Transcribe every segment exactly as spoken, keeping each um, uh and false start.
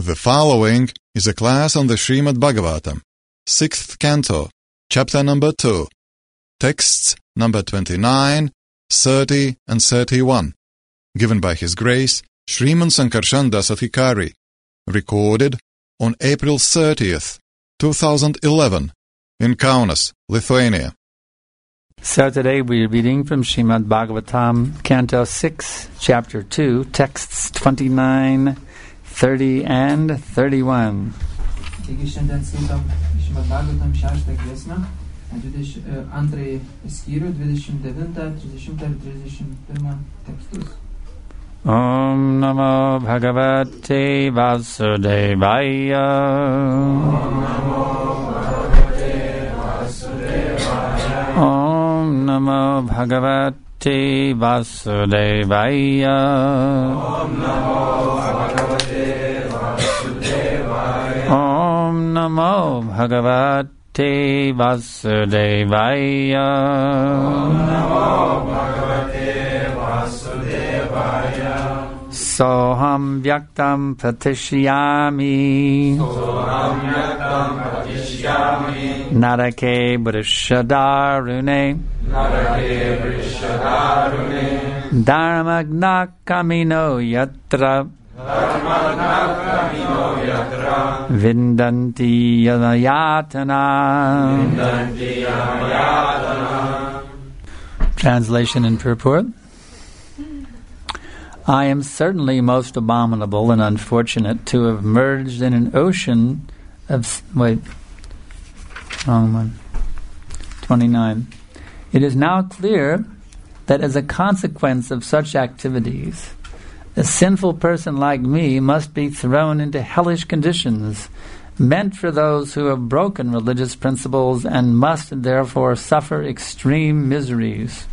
The following is a class on the Srimad Bhagavatam, sixth canto, chapter number two, texts number twenty-nine, thirty, and thirty-one, given by His Grace Sriman Sankarshan Das Adhikari, recorded on April thirtieth, two thousand eleven, in Kaunas, Lithuania. So today we are reading from Srimad Bhagavatam, Canto six, Chapter two, texts twenty-nine, thirty, and thirty-one. Taigi šiandien skaitom Srimad Bhagavatam šeštą giesmę, antrąjį skyrių, dvidešimt devintą, trisdešimtą ir trisdešimt pirmą tekstus. Om Namo Bhagavate Vasudevaya. Om Namo Bhagavate Vasudevaya. Om Namo Bhagavate Vasudevaya. Om Namo Bhagavate Vasudevaya. Om Namo Bhagavate Vasudevaya. Om Namo Bhagavate Vasudevaya. Soham Vyaktam Pratishyami. Soham Vyaktam Pratishyami. Narake Brishyadarune. Narake Brishyadarune. Dharmagna Kamino Yatra. Dharmagna Kamino Yatra. Vindanti Yamayatana. Vindanti Yamayatana. Translation and purport. I am certainly most abominable and unfortunate to have merged in an ocean of... Wait. Wrong one. twenty-nine. It is now clear that as a consequence of such activities, a sinful person like me must be thrown into hellish conditions, meant for those who have broken religious principles and must therefore suffer extreme miseries.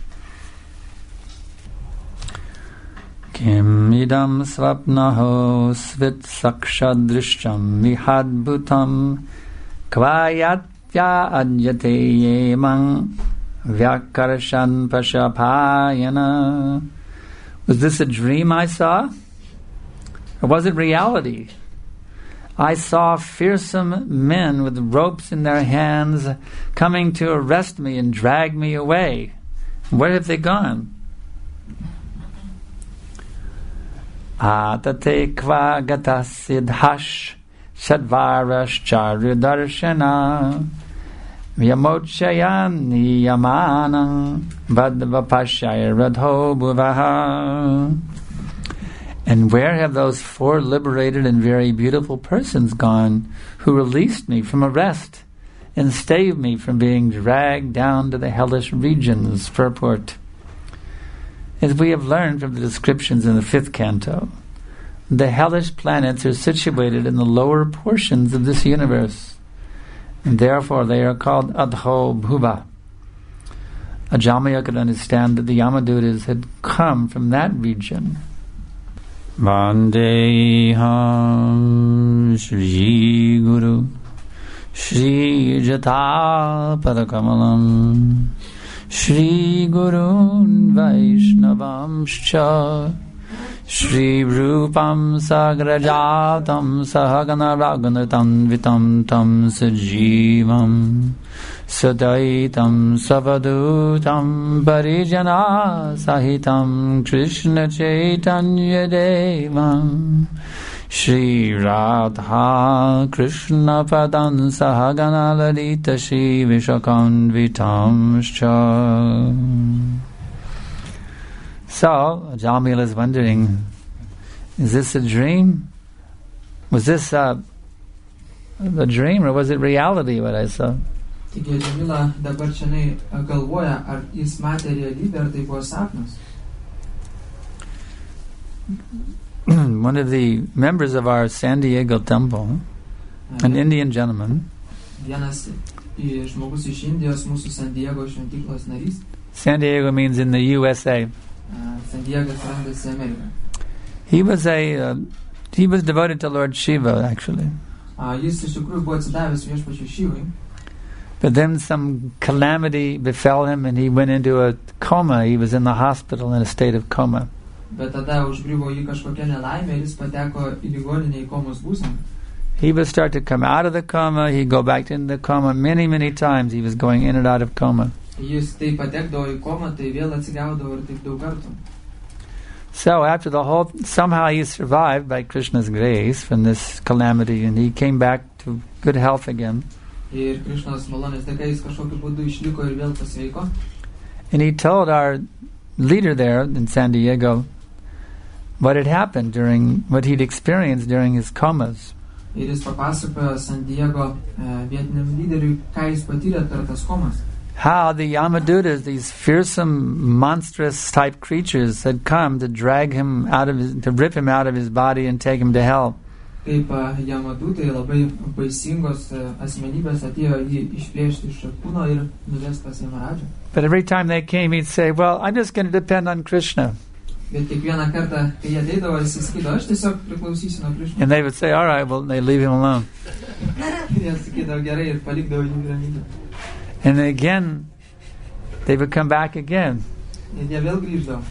Kim idam svapnaho svit sakshadrishyam mihadbhutam kvayatya adyate yemang vyakarshan pashapayana. Was this a dream I saw? Or was it reality? I saw fearsome men with ropes in their hands coming to arrest me and drag me away. Where have they gone? Atate kva gata siddhash shadvarash charu darshana Vyamochayan niyamanam vadvapashaya radho bhuvaha. And where have those four liberated and very beautiful persons gone who released me from arrest and saved me from being dragged down to the hellish regions? Purport. As we have learned from the descriptions in the fifth canto, the hellish planets are situated in the lower portions of this universe, and therefore they are called Adho Bhuva. Ajamaya could understand that the Yamadutas had come from that region. Vandeham Shri Guru Shri Jata Padakamalam Shri Gurun Vaishnavamscha Shri Rupam Sagrajatam Sahagana Raganatam Vitam Tam Sajivam Sadaitam Savadutam Parijana Sahitam Krishna Chaitanya Devam Shri Radha Krishna Padan Sahagana Lalita Shri Vishakanvitam Scha. So, Jamil is wondering, is this a dream? Was this a, a dream or was it reality what I saw? Taigi Jamila dabar šiandien galvoja, ar jis matė realybę, ar tai buvo sapnas. One of the members of our San Diego temple, an Indian gentleman, Vienas žmogus iš Indijos, mūsų San Diego šventyklos narys. San Diego means in the U S A. San Diego randasi Amerika. He was a uh, he was devoted to Lord Shiva actually. Jis iš tikrųjų buvo atsidavęs viešpačiui Šivai. But then some calamity befell him and he went into a coma. He was in the hospital in a state of coma. Bet tada užgriuvo jį kažkokia nelaimė ir jis pateko į ligoninę į komos būseną. He would start to come out of the coma, he'd go back into the coma many, many times. He was going in and out of coma. Jis tai patekdavo į komą, tai vėl atsigaudavo ir taip daug kartų. So after the whole, somehow he survived by Krishna's grace from this calamity, and he came back to good health again. Ir Krishnos malonės dėka jis kažkokiu būdu išliko ir vėl pasveiko. And he told our leader there in San Diego what had happened during, what he'd experienced during his comas. Ir jis papasakojo San Diego uh, vietiniam lyderiui, ką jis patyrė per tas komas. How the Yamadutas, these fearsome, monstrous type creatures, had come to drag him out of his, to rip him out of his body and take him to hell. Kaip uh, Yamadutai labai baisingos uh, asmenybės atėjo jį išplėšti iš kūno ir nuvesti pas Yamaradžą. But every time they came, he'd say, "Well, I'm just going to depend on Krishna." Bet kiekvieną kartą, kai jie ateidavo, jis sakydavo, aš tiesiog priklausysiu nuo Krishnos. And they would say, "All right," well, they leave him alone. Ir jie sakydavo, gerai, ir palikdavo jį ramybę. And then again, they would come back again. Ir jie vėl grįždavo.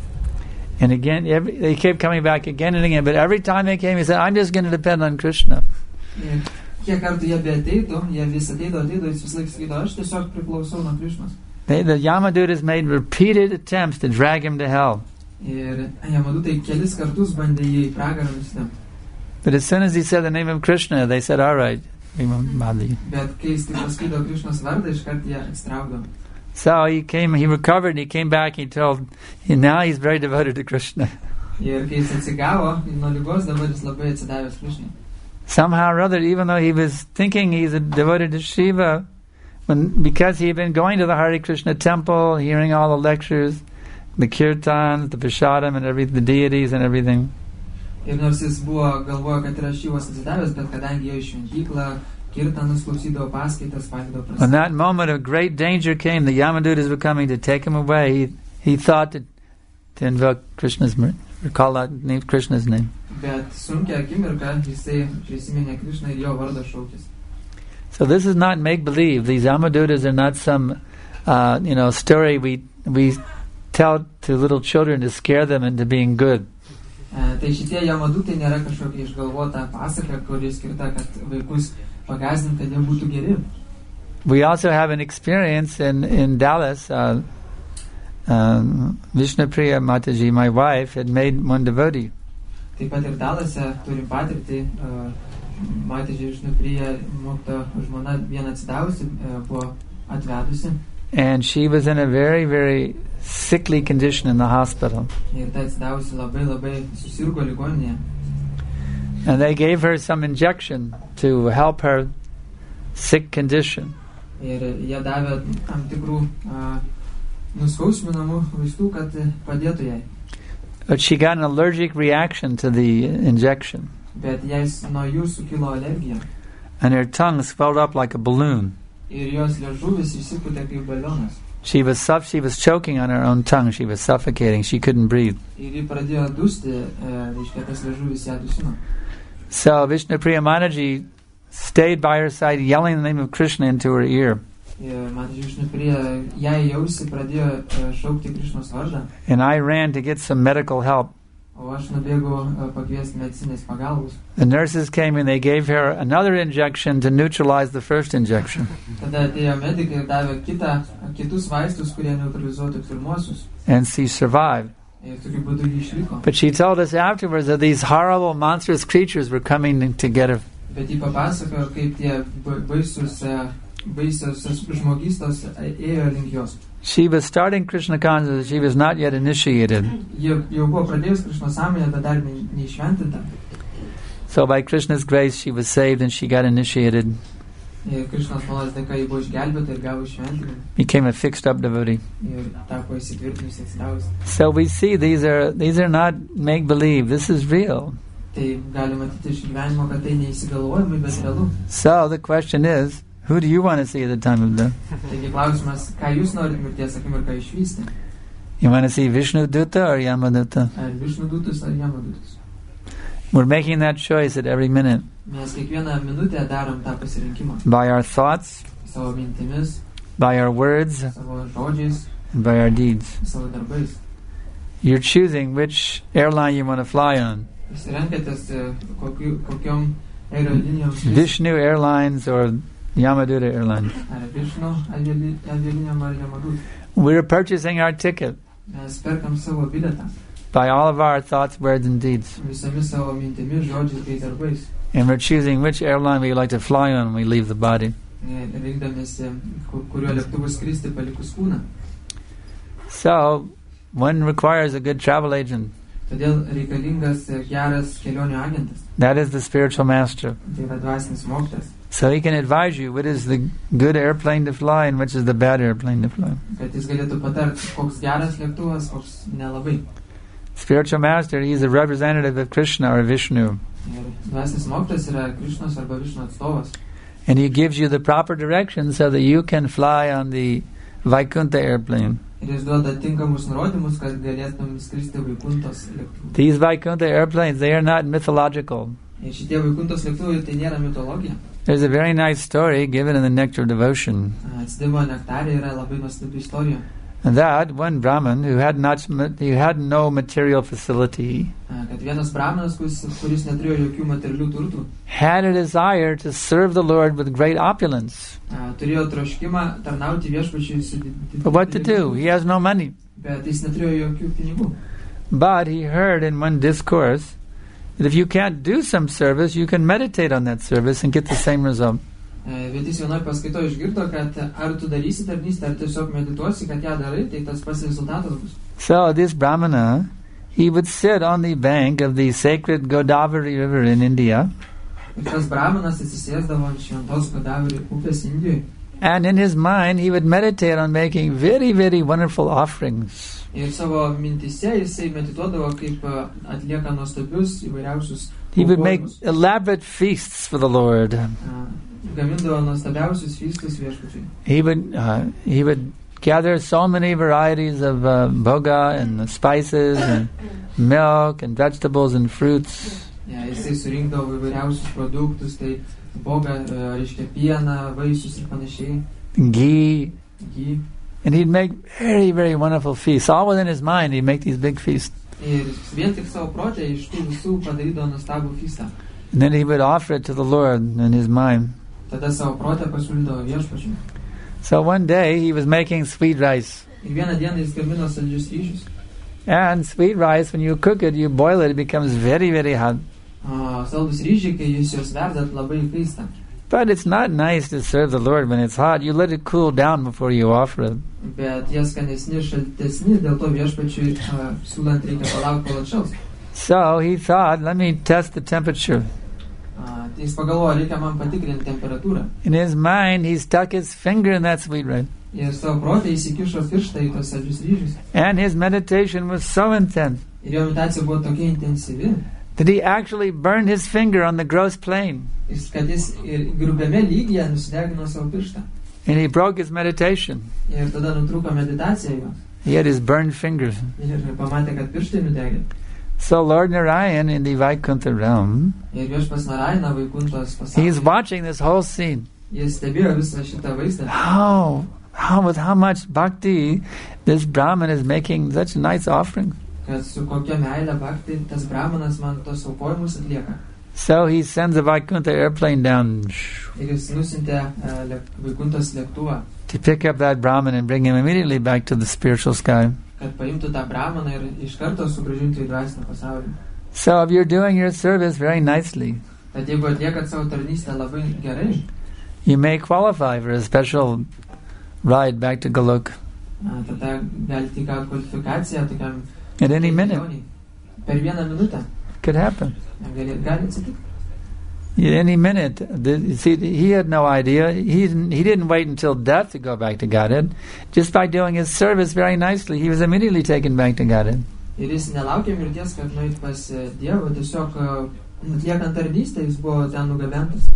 And again, every, they kept coming back again and again. But every time they came, he said, "I'm just going to depend on Krishna." Ir kiek kartų jie beateitų, jie vis ateidavo, ateidavo, jis vis laik sakydavo, aš tiesiog priklausau nuo Krishnos. They, the Yamadutas made repeated attempts to drag him to hell. Ir Yamadutai kelis kartus bandė jį į pragarą nustemti. But as soon as he said the name of Krishna, they said, "All right, we won't bother you." Bet kai jis tik pasakydavo Krishnos vardą, iškart jie atsitraukdavo. So he came, he recovered, and he came back, he told, he, now he's very devoted to Krishna. Ir kai jis atsigavo nuo ligos, dabar jis labai atsidavęs Krishnai. Somehow or other, even though he was thinking he's a devoted to Shiva, when, because he had been going to the Hare Krishna temple, hearing all the lectures, the kirtans, the prashadam, and every, the deities and everything. Ir nors jis buvo galvojo, kad yra Šivos atsidavęs, bet kadangi ėjo į šventyklą, kirtanus klausydavo paskaitas, valgydavo prasme. When that moment of great danger came, the Yamadutas were coming to take him away, he, he thought to, to invoke Krishna's, recall out name, Krishna's name. Bet sunkia akimirka, jisai prisiminė Krishną ir jo vardą šaukės. So this is not make-believe. These Yamadutas are not some, uh, you know, story we we tell to little children to scare them into being good. Uh, tai šitie Yamadutai nėra kažkokia išgalvota pasaka, kuri skirta, kad vaikus pagąsdinti, kad jie būtų geri. We also have an experience in, in Dallas. Uh, um, Vishnupriya Mataji, my wife, had made one devotee. Taip pat ir Dalase turim patirtį, uh, Mataji Vishnupriya Mukta žmona vieną atsidavusi, uh, buvo atvedusi. And she was in a very, very sickly condition in the hospital. Ir ta atsidavusi labai, labai susirgo ligoninėje. And they gave her some injection to help her sick condition. Ir jie davė tam tikrų uh, nuskausminamų vaistų, kad padėtų jai. But she got an allergic reaction to the injection. Bet jai nuo jų sukilo alergija. And her tongue swelled up like a balloon. Ir jos liežuvis išsipūtė kaip balionas. She was suff- she was choking on her own tongue. She was suffocating. She couldn't breathe. Ir ji pradėjo dusti, reiškia, tas liežuvis ją dusino. So Vishnupriya Mataji stayed by her side, yelling the name of Krishna into her ear. Ir Mataji Vishnupriya jai jausi pradėjo šaukti Krishnos vardą. And I ran to get some medical help. O aš nubėgau pakviesti medicinės pagalbos. The nurses came and they gave her another injection to neutralize the first injection. Tada atėjo medikai ir davė kitą, kitus vaistus, kurie neutralizuotų pirmosius. And she survived. Ir tokiu būdu ji išliko. But she told us afterwards that these horrible, monstrous creatures were coming to get her. Bet ji papasakojo, kaip tie baisus, baisios žmogystos ėjo link jos. She was starting Krishna consciousness. She was not yet initiated. Ji jau buvo pradėjus Krishna sąmonę, bet dar neišventinta. So by Krishna's grace, she was saved and she got initiated. Ir Krishnos malonės dėka ji buvo išgelbėta ir gavo šventimą. Became a fixed-up devotee. Ir tapo įsitvirtinusi atsidavusi. So we see these are these are not make-believe. This is real. Tai galima matyti iš gyvenimo, kad tai neįsigalvojimai, bet realu. So the question is, who do you want to see at the time of death? Taigi klausimas, ką jūs norit mirties akimirką išvysti? You want to see Vishnu Duta or Yamaduta? Ar Vishnu dutus, ar Yamadutus? We're making that choice at every minute. Mes kiekvieną minutę darom tą pasirinkimą. By our thoughts, Savo mintimis, by our words, savo žodžiais, and by our deeds. savo darbais. you're choosing which airline you want to fly on. Jūs renkatės kokiu, kokiom aerolinijom skristi. Vishnu Airlines or Yamaduta Airlines. Ar Vishnu avialinijom ar Yamaduta. We're purchasing our ticket Mes perkam savo bilietą. by all of our thoughts, words, and deeds. Visomis savo mintimis, žodžiais bei darbais. And we're choosing which airline we like to fly on when we leave the body. Rinkdamėsi, kuriuo lėktuvu skristi palikus kūną. So, one requires a good travel agent. Todėl reikalingas geras kelionių agentas. That is the spiritual master. Tai yra dvasinis mokytojas. So he can advise you what is the good airplane to fly and which is the bad airplane to fly. Kad jis galėtų patarti, koks geras lėktuvas, koks nelabai. Spiritual master, he is a representative of Krishna or Vishnu. Ir dvasinis mokytojas yra Krišnos arba Višnu atstovas. And he gives you the proper direction so that you can fly on the Vaikuntha airplane. Ir jis duoda tinkamus nurodymus, kad galėtum skristi Vaikuntos lėktuvų. These Vaikuntha airplanes, they are not mythological. Ir šitie Vaikuntos lėktuvai tai nėra mitologija. There's a very nice story given in the Nectar of Devotion. Atsidimo nektarė yra labai nuostabi istorija. And that one Brahman who had not, he had no material facility, Kad vienas brahmanas, kuris, kuris neturėjo jokių materialių turtų, had a desire to serve the Lord with great opulence. turėjo troškimą tarnauti viešpačiui su dideliu. But what to do? He has no money. Bet jis neturėjo jokių pinigų. But he heard in one discourse that if you can't do some service, you can meditate on that service and get the same result. Bet jis vienoj paskaito išgirdo, kad ar tu darysi tarnystę, ar tiesiog medituosi, kad ją darai, tai tas pats rezultatas bus. So this Brahmana, he would sit on the bank of the sacred Godavari river in India. Ir tas brahmanas atsisėsdavo ant šventos Godavari upės Indijoje. And in his mind, he would meditate on making very, very wonderful offerings. Ir savo mintise jisai medituodavo, kaip atlieka nuostabius įvairiausius He would make aukojimus. elaborate feasts for the Lord. Gamindavo nuostabiausius feastus viešpačiui. He would uh, he would gather so many varieties of uh, bhoga and spices and milk and vegetables and fruits. Ja, jisai surinkdavo įvairiausius produktus, tai boga, reiškia pieną, vaisius ir panašiai. Ghee. Ghee. And he'd make very, very wonderful feasts. All within his mind, he'd make these big feasts. Ir vien tik savo protę iš tų visų padarydavo nuostabų feastą. And then he would offer it to the Lord in his mind. Tada savo protę pasiūlydavo viešpačiui. So one day he was making sweet rice. Ir vieną dieną jis gamino saldžius ryžius. And sweet rice, when you cook it, you boil it, it becomes very, very hot. Uh, saldus ryžiai, kai jūs juos verdat, labai kaista. But it's not nice to serve the Lord when it's hot. You let it cool down before you offer it. Bet jie skanesni, šaltesni, dėl to viešpačiui uh, siūlant reikia palaukti, kol atšals. So he thought, let me test the temperature. Uh, tai jis pagalvojo, reikia man patikrinti temperatūrą. In his mind, he stuck his finger in that sweet rice. Ir savo protę įsikišo pirštą į tos saldžius ryžius. And his meditation was so intense Ir jo meditacija buvo tokia intensyvi, that he actually burned his finger on the gross plane. kad jis ir grubiame lygyje nusidegino savo pirštą. And he broke his meditation. Ir tada nutrūko meditacija jo. He had his burned fingers. Ir pamatė, kad pirštai nudegė. So Lord Narayan in the Vaikuntha realm, Ir viešpas Narayana Vaikuntos he's pasaulyje, watching this whole scene. jis stebėjo visą šitą vaizdą. How, how, with how much bhakti this Brahman is making such nice offerings. Kad su kokia meilė bhakti tas brahmanas man tos aukojimus atlieka. So he sends a Vaikuntha airplane down Ir jis nusintė uh, lėk, Vaikuntos lėktuvą, to pick up that Brahman and bring him immediately back to the spiritual sky. kad paimtų tą brahmaną ir iš karto sugrąžintų į dvasinę pasaulį. So if you're doing your service very nicely, Tad jeigu atliekat savo tarnystę labai gerai, you may qualify for a special ride back to Golok uh, tada galite įgauti kvalifikaciją tokiam at any minute. kelionei. Per vieną minutę Could happen. gali, gali atsitikti. At any minute. The, see, he had no idea. He didn't, he didn't wait until death to go back to Godhead. Just by doing his service very nicely, he was immediately taken back to Godhead. Ir jis nelaukė mirties, kad nueit pas uh, Dievą, tiesiog uh, atliekant tarnystę jis buvo ten nugabentas.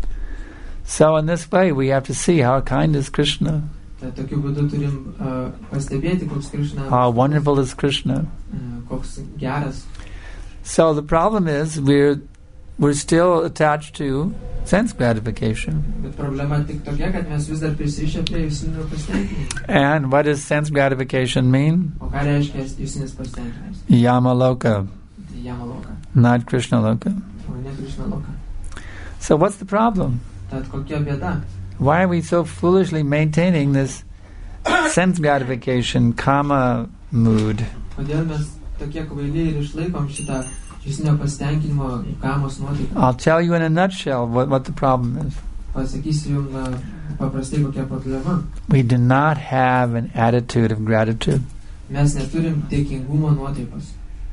So in this way, we have to see how kind is Krishna, Tai tokiu būdu turim uh, pastebėti, koks Krishna, how wonderful is Krishna. uh, koks geras. So the problem is we're we're still attached to sense gratification. Bet problema tik tokia, kad mes vis dar prisirišę prie jusinio pasitenkinimo. And what does sense gratification mean? O ką reiškia jusinis pasitenkinimas? Yamaloka, Tai Yamaloka, not Krishna loka. o ne Krishna loka. So what's the problem? Tad kokia bėda? Why are we so foolishly maintaining this sense gratification, kama mood? Kodėl mes tokie kvailiai ir išlaikom šitą jusinio pasitenkinimo kamos nuotaiką? I'll tell you in a nutshell what, what the problem is. Pasakysiu jums na, paprastai kokia problema. We do not have an attitude of gratitude. Mes neturim dėkingumo nuotaikos.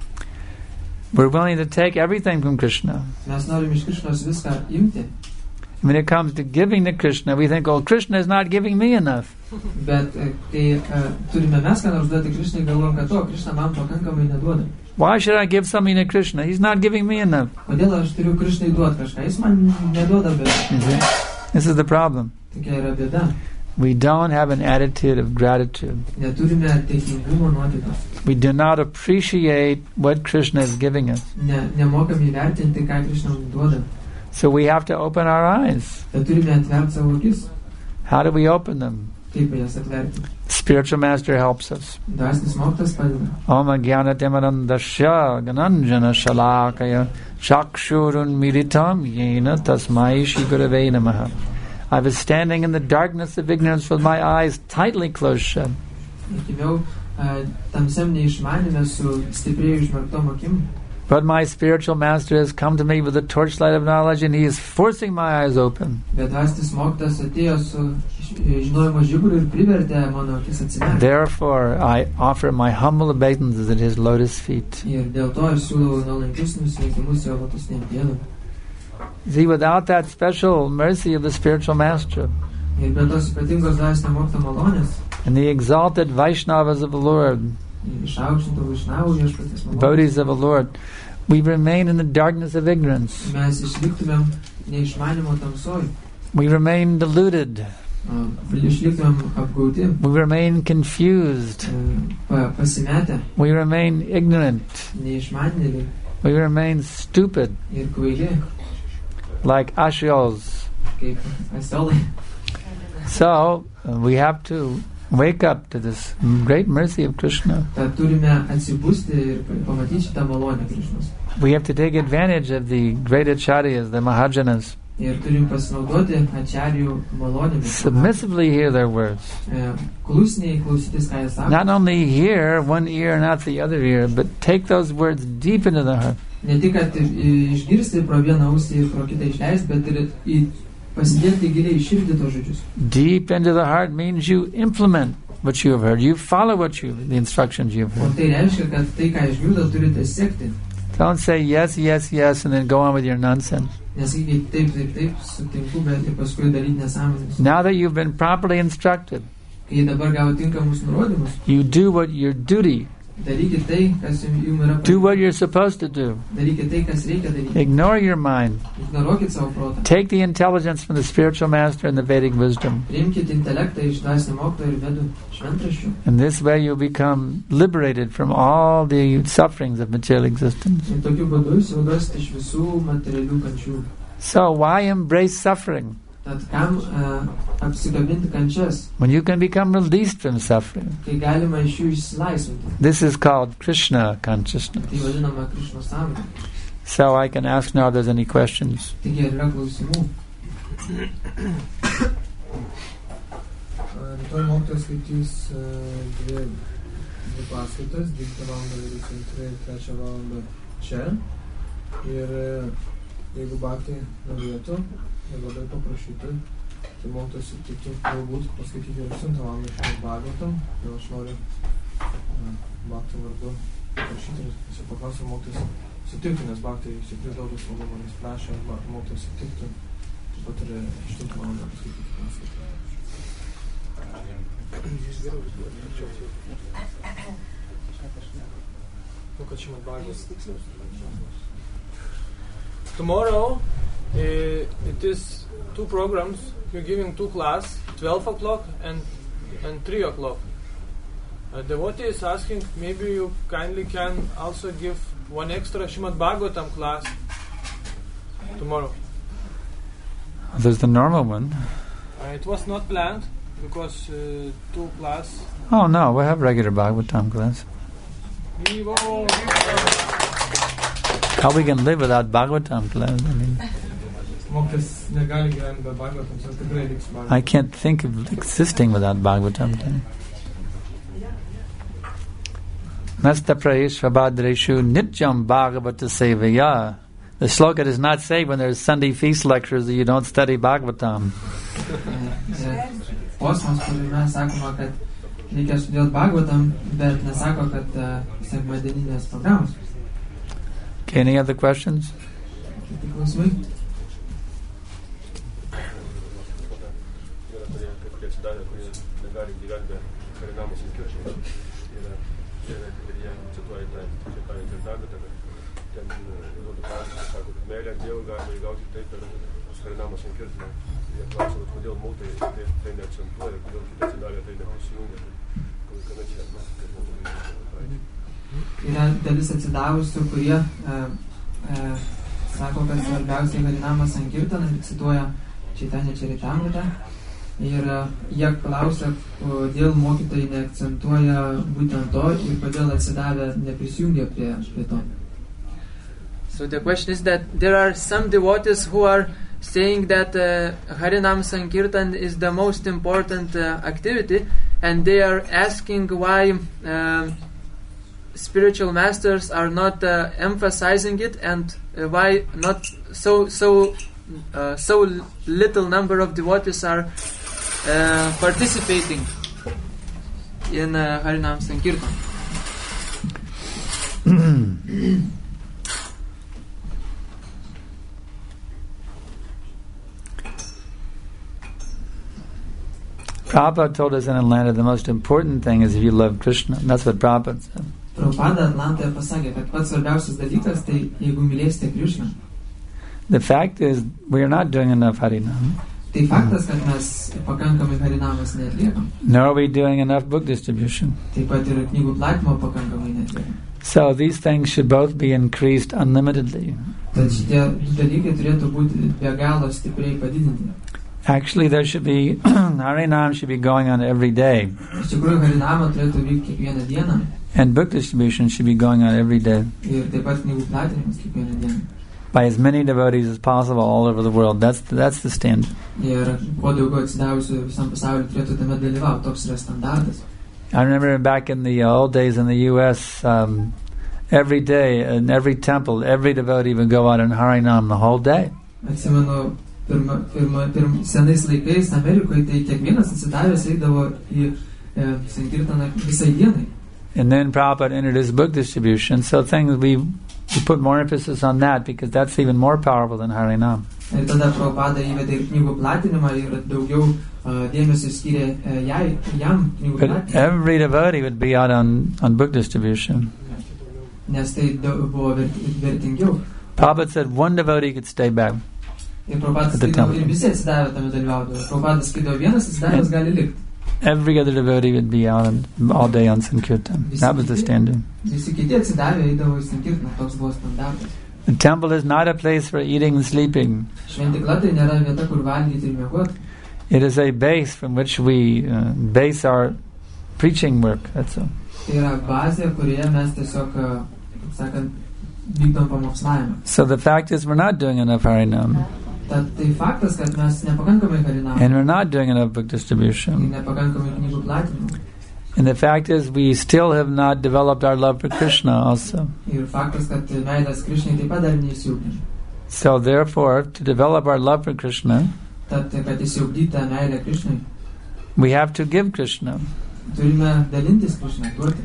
We're willing to take everything from Krishna. Mes norim iš Krishnos viską imti, When it comes to giving to Krishna, we think, oh, Krishna is not giving me enough. bet e, kai e, turime mes ką nors duoti Krishnai, galvom, kad to, Krishna man pakankamai neduoda. Why should I give something to Krishna? He's not giving me enough. Kodėl aš turiu Krishnai duoti kažką? Jis man neduoda, bet You see? This is the problem. tokia yra bėda. We don't have an attitude of gratitude. Neturime dėkingumo nuotaikos. We do not appreciate what Krishna is giving us. Ne, nemokam įvertinti, ką Krishna mums duoda. So we have to open our eyes. Bet turime atverti savo akis. How do we open them? Kaip jas atverti? Spiritual Master helps us. Dvasinis mokytojas padeda. Om Jnanatimirandasya Gananjana Shalakaya Chakshurun Miritam Yena Tasmai Shri Gurave Namaha. I was standing in the darkness of ignorance with my eyes tightly closed shut. Gyvėjau uh, tamsiam neišmanime su stipriai užmerktom akim. But my spiritual master has come to me with the torchlight of knowledge and he is forcing my eyes open. Bet dvasinis mokytojas atėjo su žinojimo žiburiu ir privertė mano akis atsiverti. Therefore, I offer my humble obeisances at his lotus feet. Ir dėl to aš siūlau nuolankius nusilenkimus jo lotusiniam pėdom. See, without that special mercy of the spiritual master Ir be tos ypatingos dvasinio mokytojo malonės, and the exalted Vaishnavas of the Lord, išaukštintų Vaišnavų viešpaties malonės, devotees of the Lord, we remain in the darkness of ignorance. mes išliktumėm neišmanimo tamsoj, We remain deluded. uh, išliktumėm apgauti, We remain confused. uh, pa, pasimetę, We remain ignorant. neišmanėliai We remain stupid, ir kvaili, like ashols. kaip asiolai. So, uh, we have to wake up to this great mercy of Krishna. Tad turime atsibusti ir pamatyti šitą malonę Krišnos. We have to take advantage of the great acharyas, the mahajanas. Ir turim pasinaudoti ačarijų malonėmis. Submissively hear their words. E, Klusniai klausytis, ką jie sako. Not only hear one ear and not the other ear, but take those words deep into the heart. Ne tik, kad i- išgirsti pro vieną ausį ir pro kitą išleisti, bet ir į pasidėti giliai į širdį tos žodžius. Deep into the heart means you implement what you have heard. You follow what you, the instructions you have O heard. tai reiškia, kad tai, ką išgirdo, turite sekti. Don't say yes, yes, yes, and then go on with your nonsense. Nesakykit taip, taip, taip, sutinku, bet ir paskui daryti nesąmonės. Now that you've been properly instructed, Kai dabar gavo tinkamus nurodymus, you do what your duty, darykit tai, kas jums jum yra do what patikėta. you're supposed to do. Darykit tai, kas reikia daryti. Ignore your mind. Ignoruokit savo protą. Take the intelligence from the spiritual master and the Vedic wisdom. Priimkit intelektą iš dvasinio mokytojo ir vedų šventraščių. And this way you become liberated from all the sufferings of material existence. Ir tokiu būdu jūs vaduosite iš visų materialių kančių. So why embrace suffering Tad kam uh, apsikabinti kančias, when you can become released from suffering? kai galima iš jų išsilaisvinti? This is called Krishna consciousness. Tai vadinama Krišnos sąmonė. So I can ask now if there's any questions. Taigi ar yra klausimų? Rytoj mokytojas skaitys e, dvi, dvi paskaitas, dvyliktą valandą dvidešimt antrą ir trečią valandą čia. Ir e, jeigu Bhakti norėtų ir labai paprašytų, tai mokytojas sutiktų galbūt paskaityti ir aštuntą valandą iš Bhagavatam. Ir aš noriu e, Bhakti vardu paprašyti ir pasipaklausti, mokytojas sutiktų, nes Bhakti tikrai daug svarbu manęs prašė, ar mokytojas sutiktų. Taip pat ir aštuntą valandą paskaityti paskaitą. Tomorrow uh, it is two programs. You're giving two class, twelve o'clock and and three o'clock. Uh, devotee is asking, maybe you kindly can also give one extra Srimad Bhagavatam class tomorrow. There's the normal one. Uh, it was not planned because uh, two class. Oh no, we have regular Bhagavatam class. How we can live without Bhagavatam class? I mean, I can't think of existing without Bhagavatam class. Nasta praishva bhadreshu nityam bhagavata sevaya. The shloka does not say when there's Sunday feast lectures that you don't study Bhagavatam. Posmas, kur mes sakoma, kad reikia studijoti Bhagavatam, bet nesako, kad sekmadieninės programos. Okay, any other questions? Kiti klausimai? Yra dalis atsidavusių, kurie e, e, sako, kad svarbiausiai Harinama Sankirtana, cituoja Chaitanya Charitamrita, ir e, jie klausia, kodėl mokytojai neakcentuoja būtent to ir kodėl atsidavę neprisijungia prie, prie to. So the question is that there are some devotees who are saying that uh, Harinam Sankirtan is the most important uh, activity, and they are asking why uh, spiritual masters are not uh, emphasizing it, and uh, why not so so uh, so little number of devotees are uh, participating in uh, Harinam Sankirtan. Prabhupada told us in Atlanta the most important thing is if you love Krishna. And that's what Prabhupada said. Prabhupada Atlantoje pasakė, kad pats svarbiausias dalykas tai jeigu mylėsite Krishną. The fact is we are not doing enough Harinam. Tai faktas, kad mes pakankamai Harinamas neatliekam. Nor are we doing enough book distribution. Taip pat ir knygų platinimo pakankamai neatliekam. So these things should both be increased unlimitedly. Tad šitie dalykai turėtų būti be galo stipriai padidinti. Actually, there should be Harinam should be going on every day. Iš tikrųjų, Harinama turėtų vykti kiekvieną dieną. And book distribution should be going on every day. Ir taip pat knygų platinimas kiekvieną dieną. By as many devotees as possible all over the world. That's the, that's the standard. Ir kuo daugiau atsidavusių visam pasauliu turėtų tame dalyvauti. Toks yra standartas. I remember back in the old days in the U S, um, every day in every temple, every devotee would go out in Harinam the whole day. Atsimenu, pirma, pirma, pirma, senais laikais Amerikoje, tai kiekvienas atsidavęs eidavo į e, Sankirtaną visai dienai. And then Prabhupada introduced book distribution, so things we, we put more emphasis on that because that's even more powerful than Harinam. Ir tada Prabhupada įvedė ir knygų platinimą ir daugiau uh, dėmesio skyrė uh, jai, jam knygų But platinimą. every devotee would be out on, on book distribution. Nes tai buvo vertingiau. Prabhupada said one devotee could stay back. Ir Prabhupada skydavo, ir visi atsidavę tame dalyvaudavo. Prabhupada skydavo, vienas atsidavęs gali likti. Every other devotee would be out on, all day on Sankirtan. That was the standard. Visi kiti atsidavę eidavo į Sankirtaną, toks buvo standartas. The temple is not a place for eating and sleeping. Šventykla tai nėra vieta, kur valgyti ir miegoti. It is a base from which we uh, base our preaching work. That's all. Tai yra bazė, kurioje mes tiesiog, kaip sakant, vykdom pamokslavimą. So the fact is we're not doing enough Harinam. Tad tai faktas, kad mes nepakankamai Harinam. And we're not doing enough book Ir distribution. nepakankamai knygų platinimų. And the fact is we still have not developed our love for Krishna also. Ir faktas, kad meilės Krishnai taip pat dar neįsiugdėm. So therefore, to develop our love for Krishna, Tad, kad įsiugdytą meilę Krishnai, we have to give Krishna. turime dalintis Krishnai, duoti.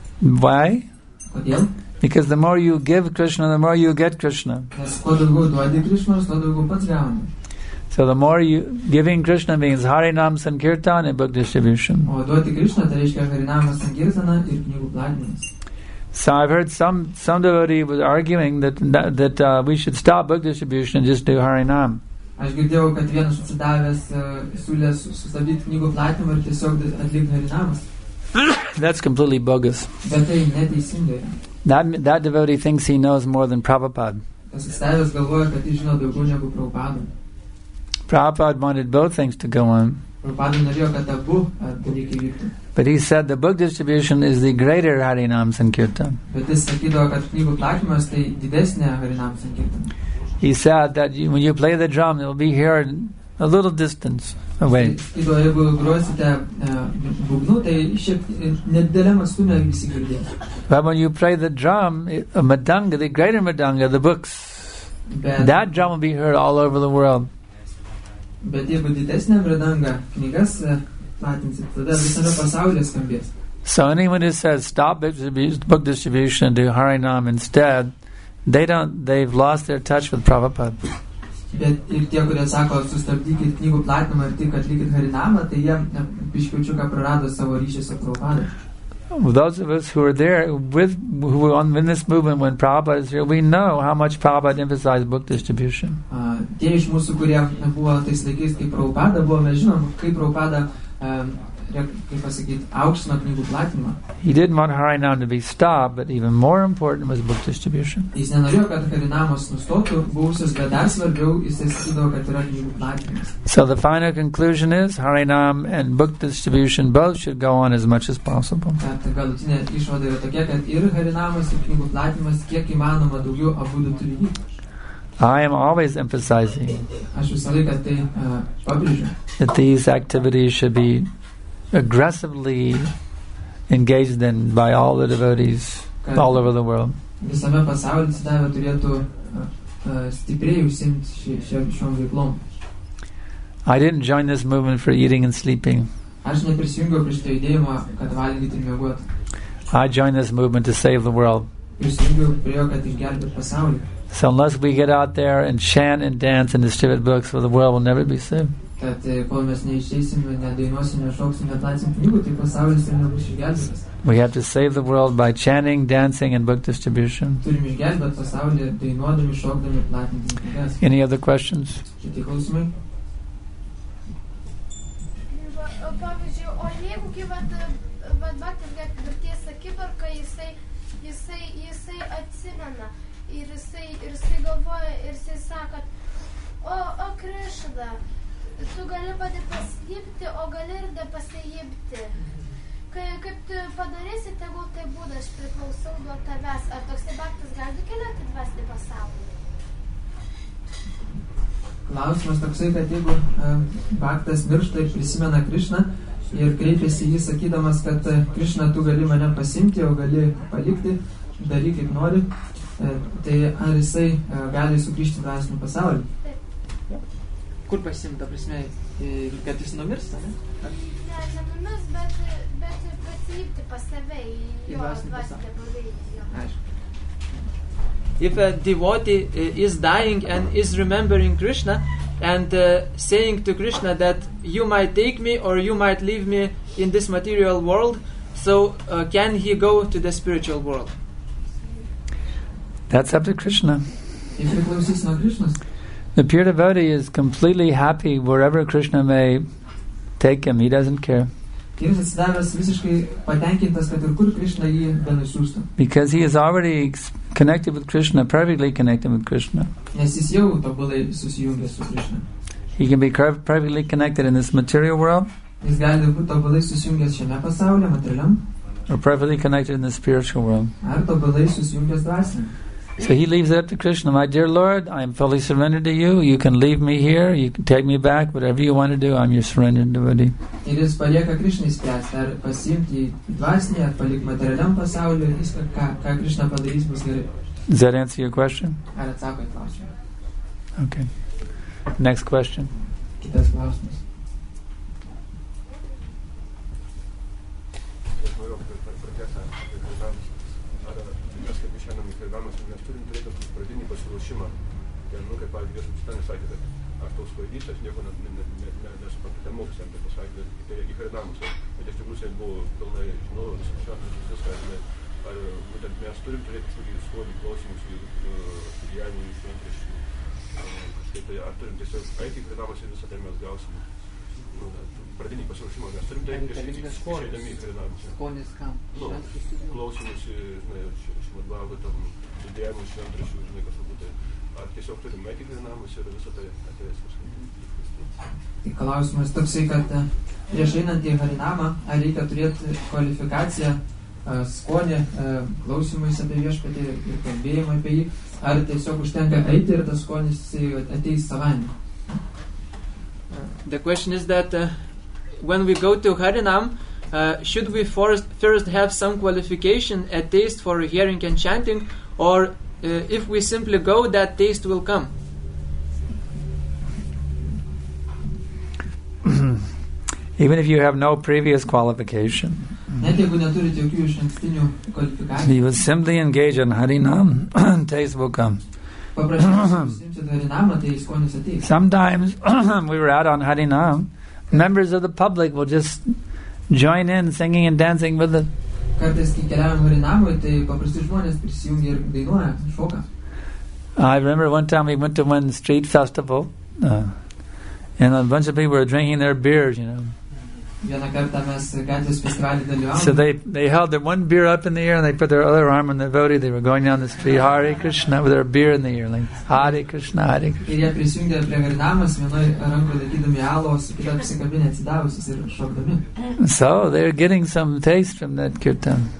Why? Kodėl? Because the more you give Krishna, the more you get Krishna. Nes kuo daugiau duodi Krishnos, tuo daugiau pats gauni. So the more you giving Krishna means Harinam Sankirtan and book distribution. O duoti Krishną, tai reiškia Harinamas Sankirtana ir knygų platinimas. So I've heard some some devotee was arguing that that uh, we should stop book distribution and just do Harinam. Aš girdėjau, kad vienas atsidavęs uh, siūlė sustabdyti knygų platinimą ir tiesiog atlikti Harinamas. That's completely bogus. Bet tai neteisingai. That that devotee thinks he knows more than Prabhupada. tas atstovas galvoja, kad jis žino daugiau negu Prabhupada. Prabhupada wanted both things to go on. Prabhupada norėjo, kad abu dalykai vyktų. But he said the book distribution is the greater Harinam Sankirtan. Bet jis sakydavo, kad knygų platymas tai didesnė Harinam Sankirtan. He said that you, when you play the drum, it will be heard a little distance away. Sakydavo, jeigu grosite būgnų, tai šiek nedideliam atstume visi girdės. But when you play the drum, it, a madanga, the greater madanga, the books, Bet, that drum will be heard all over the world. bet jeigu didesnė mridanga knygas platinsit, tada visame pasaulyje skambės. So anyone who says stop book distribution and do Harinam instead, they don't. They've lost their touch with Prabhupada. Bet ir tie, kurie sako, sustabdykit knygų platinimą ir tik atlikit Harinamą, tai jie biškiučiuką prarado savo ryšį su Prabhupada. Those of us who are there with who were on in this movement when Prabhupada is here, we know how much Prabhupada emphasized book distribution. Uh, tie iš mūsų, kurie buvo tais laikais, kai Prabhupada buvo, mes žinom, kaip Prabhupada um, kaip pasakyti, aukštino knygų platinimą. He didn't want Harinam to be stopped, but even more important was book distribution. Jis nenorėjo, kad Harinamos nustotų buvusios, bet dar svarbiau, jis sakydavo, kad yra knygų platinimas. So the final conclusion is Harinam and book distribution both should go on as much as possible. Tad galutinė išvada yra tokia, kad ir Harinamas, ir knygų platinimas, kiek įmanoma daugiau abudu turi vykti. I am always emphasizing Aš visą laiką tai uh, pabrėžiu, that these activities should be aggressively engaged in by all the devotees all over the world. Visame pasaulyje atsidavę turėtų uh, uh, stipriai užsiimti šiom veiklom. I didn't join this movement for eating and sleeping. Aš neprisijungiau prie šito judėjimo, kad valgyti ir miegoti. I joined this movement to save the world. Prisijungiau prie jo, kad išgelbėt pasaulį. So unless we get out there and chant and dance and distribute books, well, the world will never be saved. Kad kol mes neišeisim, nedainuosim, nešauksim, neplatinsim knygų, tai pasaulis ir nebus išgelbėtas. We have to save the world by chanting, dancing, and book distribution. Turim išgelbėt pasaulį, dainuodami, šokdami, platinti knygas. Any other questions? Šitie klausimai? Pavyzdžiui, o jeigu kai vat, vat Bhaktis Girties akimirką jisai, jisai, jisai atsimena ir jisai, ir jisai galvoja ir jisai sako, o, o Krišna, tu gali pati pasiimti, o gali ir nepasiimti. Kai, kaip tu padarysi, tegul tai būna, aš priklausau nuo tavęs. Ar toksai Bhaktis gali keliauti dvasinį pasaulį? Klausimas toksai, kad jeigu uh, Bhaktas miršta ir prisimena Krišną ir kreipiasi jį sakydamas, kad uh, Krišna, tu gali mane pasimti, o gali palikti, daryk kaip nori, uh, tai ar jisai uh, gali sugrįžti dvasinį pasaulį? Kur pasimta, prasme, kad jis numirsta, ne? Ne, nenumirs, bet, bet pasiimti pas save į jo dvasinę buveinę. Aišku. If a devotee uh, is dying and is remembering Krishna and uh, saying to Krishna that you might take me or you might leave me in this material world, so uh, can he go to the spiritual world? That's up to Krishna. Tai priklausys nuo Krišnos. The pure devotee is completely happy wherever Krishna may take him. He doesn't care. Ir jis atsidavęs visiškai patenkintas, kad ir kur Krišna jį benusiųstų. Because he is already connected with Krishna, perfectly connected with Krishna. Nes jis jau tobulai susijungęs su Krišna. He can be perfectly connected in this material world, Jis gali būti tobulai susijungęs šiame pasaulyje, materialiam, or perfectly connected in the spiritual world. ar tobulai susijungęs dvasinį. So he leaves it up to Krishna. My dear Lord, I am fully surrendered to you. You can leave me here. You can take me back. Whatever you want to do, I'm your surrendered devotee. Ir jis palieka Krišnai spręsti, ar pasiimti į dvasinį, ar palikti materialiam pasauliu, ir viską, ką, ką Krišna padarys, bus gerai. Does that answer your question? Ar atsako į klausimą? Okay. Next question. Kitas klausimas. Nu, kaip pavyzdžiui, Viešpaties sakė, kad aš tau sklaidys, aš nieko nesuprantu, ten mokysiu, jam tai pasakė, tai į Harinamus. Bet iš tikrųjų buvo pilnai, žinau, viską, viską, ar būtent mes turim turėti kažkokį skonį klausimus, studijavimų, šventraščių, kažkaip tai, ar turim tiesiog eiti į Harinamus ir visą tai mes gausim. Nu, pradinį pasiruošimą mes turim daryti išeidami į Harinamus. Skonis kam? Nu, klausimus, žinai, Šrimad Bhagavatam, studijavimų, šventraščių, žinai, kažkokių tai. ar tiesiog turim eiti harinamus ir visą tai atėjęs kažkaip. Tai klausimas toksai, kad prieš einant į harinamą, ar reikia turėti kvalifikaciją, skonį, klausimus apie viešpatį ir kalbėjimą apie jį, ar tiesiog užtenka eiti ir tas skonis ateis savaime. The question is that uh, when we go to Harinam, uh, should we first, first have some qualification, a taste for hearing and chanting, or uh, if we simply go, that taste will come? Even if you have no previous qualification, you will simply engage in Harinam, taste will come. Sometimes we were out on Harinam, members of the public will just join in singing and dancing with us. I remember one time we went to one street festival uh, and a bunch of people were drinking their beers, you know. So they they held their one beer up in the air and they put their other arm on the devotee. They were going down the street, Hare Krishna, with their beer in the air, like Hare Krishna, Hare Krishna. So they're getting some taste from that kirtan.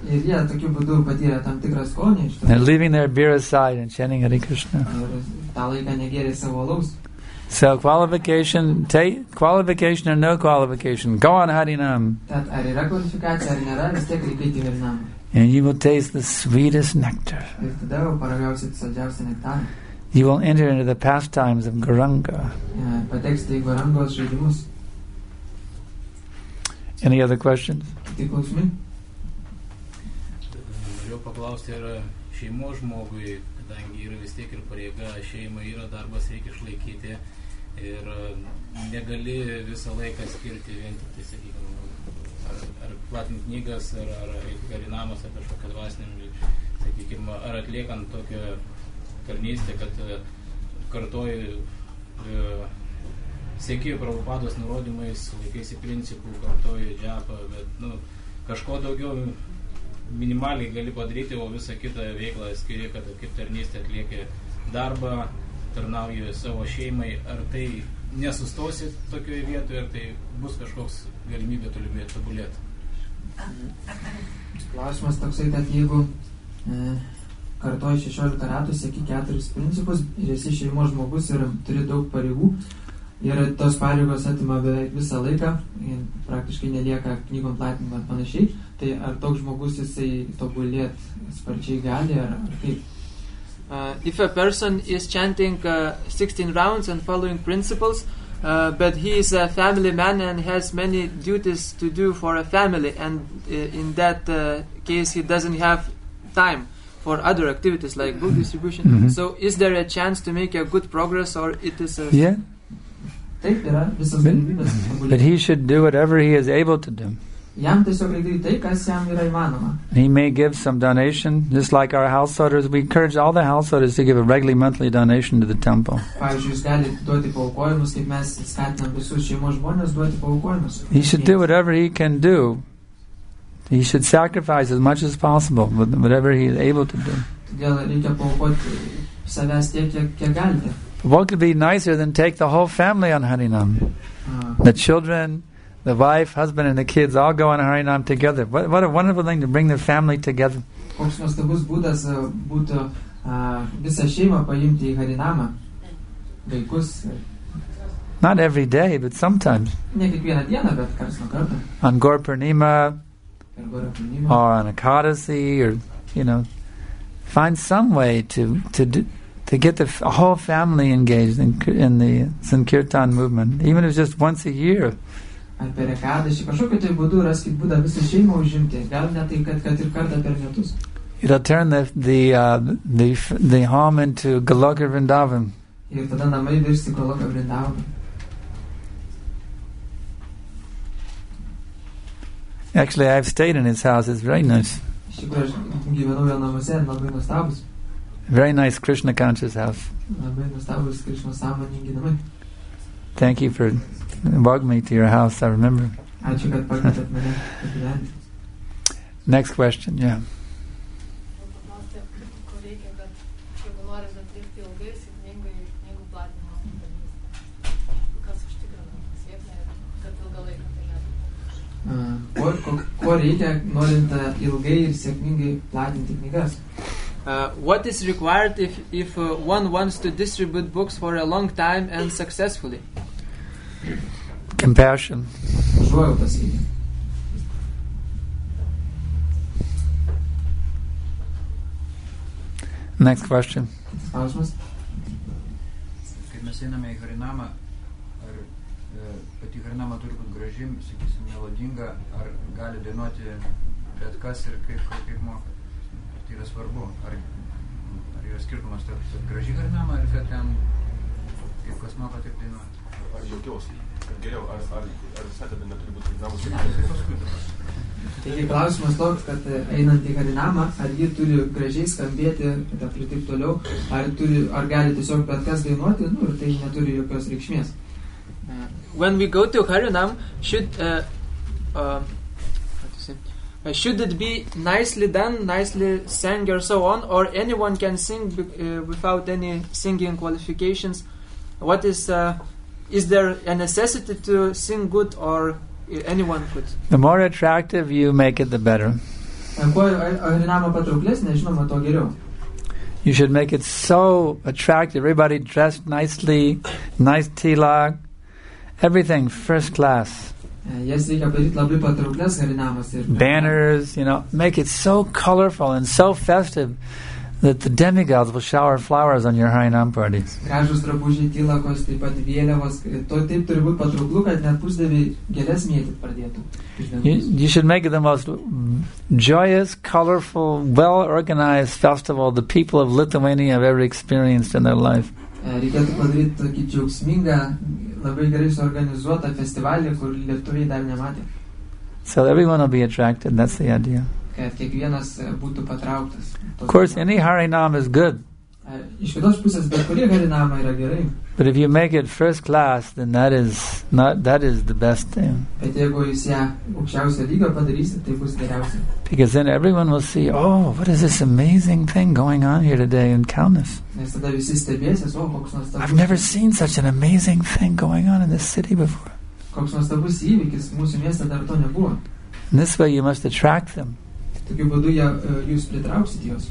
They're leaving their beer aside and chanting Hare Krishna. So qualification, ta- qualification or no qualification, go on Harinam. And you will taste the sweetest nectar. You will enter into the pastimes of Gauranga. Any other questions? Šeimos žmogui, kadangi yra vis tiek ir pareiga, šeima yra, darbas reikia išlaikyti ir negali visą laiką skirti vien tik tai, sakykime, ar, ar platinti knygas, ar, ar harinamas, ar kažkokią dvasinį, sakykime, ar atliekant tokią tarnystę, kad kartoji, sieki Prabhupados nurodymais, laikaisi principų, kartoji džapą, bet nu, kažko daugiau minimaliai gali padaryti, o visą kitą veiklą skiri, kad kaip tarnystė atlieki darbą, tarnauji savo šeimai, ar tai nesustosi tokioje vietoje, ar tai bus kažkoks galimybė tolimėti tobulėti? Klausimas toksai, kad jeigu e, kartoji šešiolika ratų, seki keturis principus ir esi šeimos žmogus ir turi daug pareigų, ir tos pareigos atima beveik visą laiką, praktiškai nelieka knygom platinimo ar panašiai, tai ar toks žmogus jisai tobulėt sparčiai gali, ar, ar kaip? Uh, if a person is chanting uh, sixteen rounds and following principles, uh, but he is a family man and has many duties to do for a family, and uh, in that uh, case he doesn't have time for other activities like book distribution, mm-hmm. So is there a chance to make a good progress, or it is a... Yeah. But, but he should do whatever he is able to do. He may give some donation, just like our householders. We encourage all the householders to give a regularly monthly donation to the temple. He should do whatever he can do. He should sacrifice as much as possible, whatever he is able to do. But what could be nicer than take the whole family on Harinam? Uh, the children, the wife, husband, and the kids all go on Harinam together. What, what a wonderful thing to bring their family together. Not every day, but sometimes. On Gaur Purnima, or on Ekadasi, or, you know, find some way to to do, to get the f- whole family engaged in, in the Sankirtan movement, even if it's just once a year. It'll turn the the uh, the the home into Goloka Vrindavan. Actually, I've stayed in his house. It's very nice. Very nice Krishna conscious house. Thank you for welcoming me to your house. I remember. Next question, yeah. ko reikia, norint ilgai ir sėkmingai platinti knygas. Uh, what is required if, if uh, one wants to distribute books for a long time and successfully? Compassion. Užuojautos reikia. Next question. Klausimas. Kai mes einame į Harinamą, ar e, pati Harinama turi būti graži, sakysim, melodinga, ar gali dainuoti bet kas ir kaip, kaip moka? Ar tai yra svarbu? Ar, ar yra skirtumas tarp graži Harinama ir kad ten kaip kas moka, taip dainuoti? Ar jaukiausi? Geriau, ar, ar, ar visai tada neturi būti Harinamos? Taigi klausimas toks, kad einant į Harinamą, ar ji turi gražiai skambėti ir taip toliau, ar, turi, ar gali tiesiog bet kas dainuoti, nu ir tai neturi jokios reikšmės. Uh, when we go to Harinam, should uh, uh, what to say? Uh, should it be nicely done, nicely sang or so on, or anyone can sing b- uh, without any singing qualifications? What is uh, is there a necessity to sing good, or anyone could? The more attractive you make it, the better. Kuo Harinama patrauklesnė, žinoma, to geriau. You should make it so attractive. Everybody dressed nicely, nice tilak, everything first class. Jas reikia padaryti labai patrauklės Harinamas. Banners, you know, make it so colorful and so festive that the demigods will shower flowers on your Harinam parties. Gražus drabužiai, tilakos, taip pat vėliavos. To taip turi būti patrauklu, kad net pusdievį gėlės mėtyti pradėtų. You, you should make it the most joyous, colorful, well-organized festival the people of Lithuania have ever experienced in their life. Reikėtų padaryti tokį džiaugsmingą, labai gerai suorganizuotą festivalį, kur lietuviai dar nematė. So everyone will be attracted. That's the idea. Kad kiekvienas būtų patrauktas. Of course, any Harinam is good. Iš kitos pusės, bet kurie Harinama yra gerai. But if you make it first class, then that is not that is the best thing. Bet jeigu jūs ją aukščiausio lygio padarysit, tai bus geriausia. Because then everyone will see, oh, what is this amazing thing going on here today in Kaunas? Nes tada visi stebėsis, o koks nuostabus. I've never seen such an amazing thing going on in this city before. Koks nuostabus įvykis, mūsų mieste dar to nebuvo. In this way you must attract them. Tokiu būdu jie, jūs pritrauksit juos.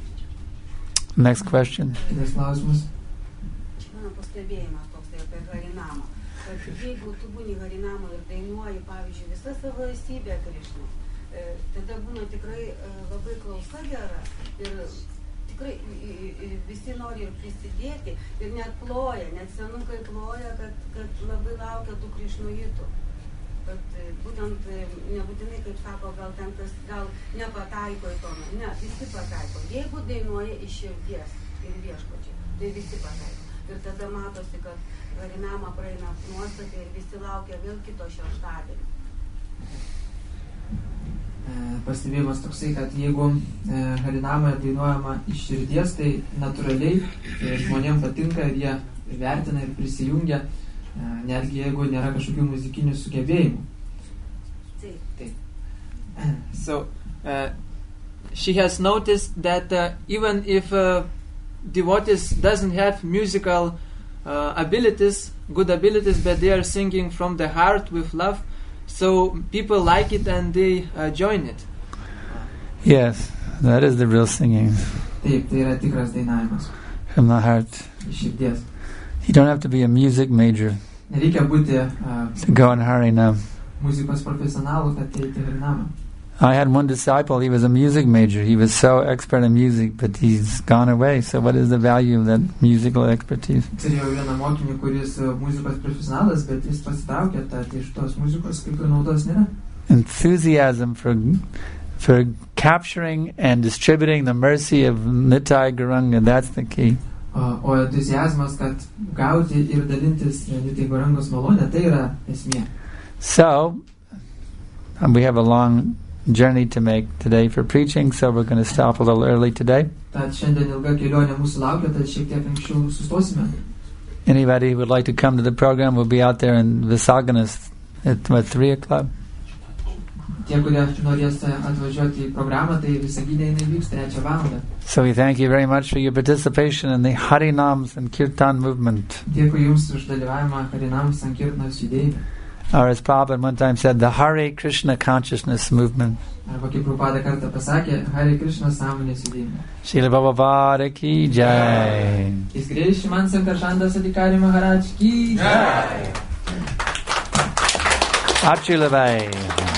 Next question. Kitas klausimas. Mano pastebėjimas toks tai apie Harinamą. Kad jeigu tu būni Harinamą ir dainuoji, pavyzdžiui, visą savo esybę Krišną, e, tada būna tikrai e, labai klausa gera ir tikrai e, visi nori ir prisidėti ir net ploja, net senukai ploja, kad, kad labai laukia tų Krišnojitų. Bet būtent nebūtinai, kaip sako, gal ten tas, gal nepataiko į toną. Ne, visi pataiko. Jeigu dainuoja iš širdies ir viešpačiai, tai visi pataiko. Ir tada matosi, kad Harinama praeina nuostatai ir visi laukia vėl kito šeštadienio. Pastebėjimas toksai, kad jeigu Harinamoje dainuojama iš širdies, tai natūraliai žmonėms patinka ir jie vertina ir prisijungia, netgi jeigu nėra kažkokių muzikinių sugebėjimų. Taip. So, uh, she has noticed that uh, even if uh, devotees doesn't have musical uh, abilities, good abilities, but they are singing from the heart with love, so people like it and they uh, join it. Yes, that is the real singing. Taip, tai yra tikras dainavimas. From the heart. Iš širdies. You don't have to be a music major Nereikia būti uh, to go in Harinam. Muzikos profesionalų, kad eiti Harinamą. I had one disciple, he was a music major. He was so expert in music, but he's gone away. So what is the value of that musical expertise? Turėjau vieną mokinį, kuris muzikos profesionalas, bet jis pasitraukė, tad iš tos muzikos kaip ir naudos nėra. Enthusiasm for for capturing and distributing the mercy of Nitai Gauranga, that's the key. O entuziazmas, kad gauti ir dalintis Nitai Gaurangos malonę, tai yra esmė. So, um, we have a long journey to make today for preaching, so we're going to stop a little early today. Tad šiandien ilga kelionė mūsų laukia, tad šiek tiek anksčiau sustosime. Anybody who would like to come to the program will be out there in Visaganas at what, three o'clock? Tie, kurie norės atvažiuoti į programą, tai Visaginė jinai vyks trečią valandą. So we thank you very much for your participation in the Harinams and Kirtan movement. Dėkui Jums už dalyvavimą Harinam Sankirtanos judėjime. Or as Prabhupada one time said, the Hare Krishna consciousness movement. Arba kaip Prabhupada kartą pasakė, Hare Krishna sąmonės judėjimą. Srila Prabhupada ki jai. His Grace Shriman Sankarshandas Adhikari Maharaj ki jai. Achila Bhai.